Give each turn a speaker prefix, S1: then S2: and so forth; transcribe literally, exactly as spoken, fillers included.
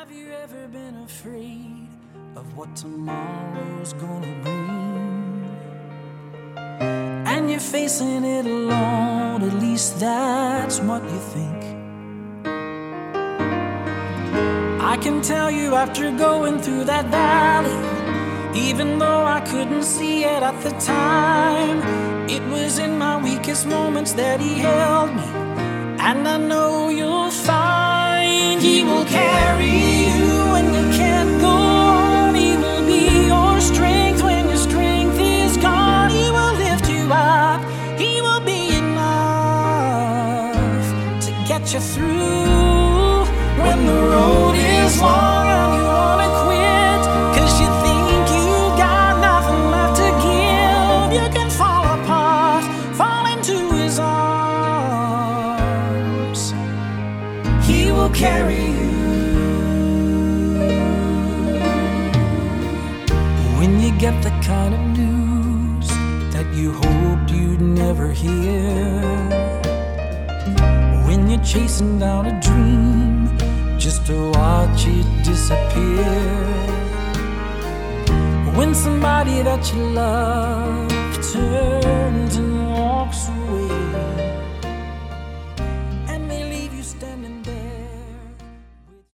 S1: Have you ever been afraid of what tomorrow's gonna bring? And you're facing it alone, at least that's what you think. I can tell you after going through that valley, even though I couldn't see it at the time, it was in my weakest moments that He held me. And I know you'll find He will carry you when you can't go on. He will be your strength when your strength is gone. He will lift you up. He will be enough to get you through when the road is long and you wanna quit, 'cause you think you got nothing left to give. You can fall apart, fall into His arms. He will carry you. When you get the kind of news that you hoped you'd never hear, when you're chasing down a dream just to watch it disappear, when somebody that you love to